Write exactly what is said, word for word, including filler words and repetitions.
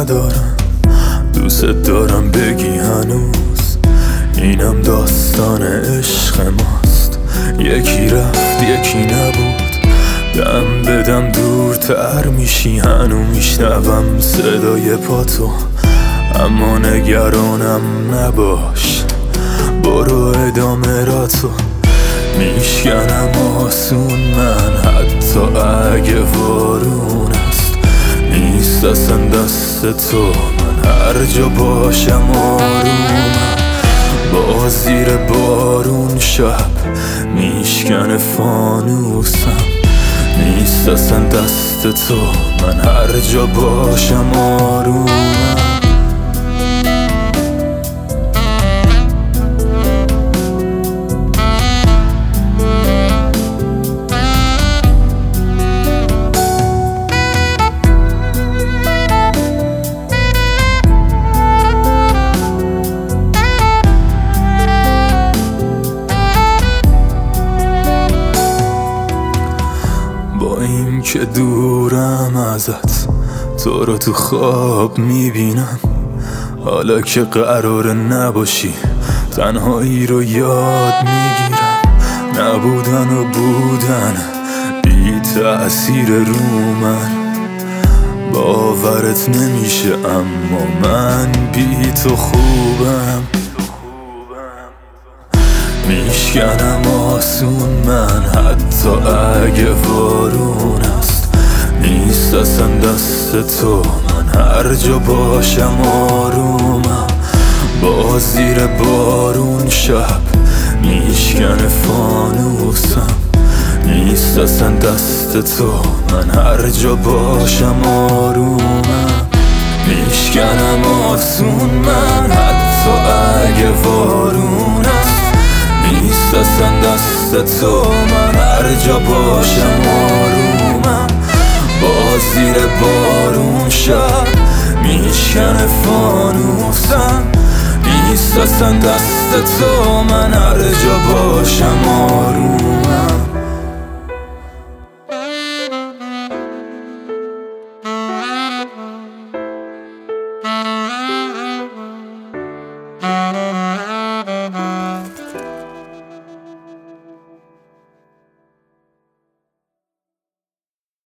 ندارم، دوست دارم بگی هنوز اینم داستان عشق ماست. یکی رفت یکی نبود، دم بدم دورتر میشی، هنو میشنوم صدای پاتو، اما نگرانم نباش، برو ادامه را تو. میشکنم آسون من حتی اگه وارون است، نیست اصلا دست تو، من هر جا باشم آرومم. با زیر بارون شب میشکنه فانوسم، نیست اصلا دست تو، من هر جا باشم آرومم. با این که دورم ازت، تو رو تو خواب میبینم، حالا که قرار نباشی تنهایی رو یاد میگیرم. نبودن و بودن بی تأثیر رو من، باورت نمیشه اما من بی تو خوبم. میشکنم آسون من حتی اگه وارون است، نیست اصلا دست تو، من هر جا باشم آرومم. با زیر بارون شب میشکنه فانوسم، نیست اصلا دست تو، من هر جا باشم آرومم. میشکنم آسون من حتی اگه وارون است، نیست اصلا دست تو، من هر جا باشم آرومم. با زیر بارون شب میشکنه فانوسم، نیست اصلا دست تو، من هر جا باشم آرومم.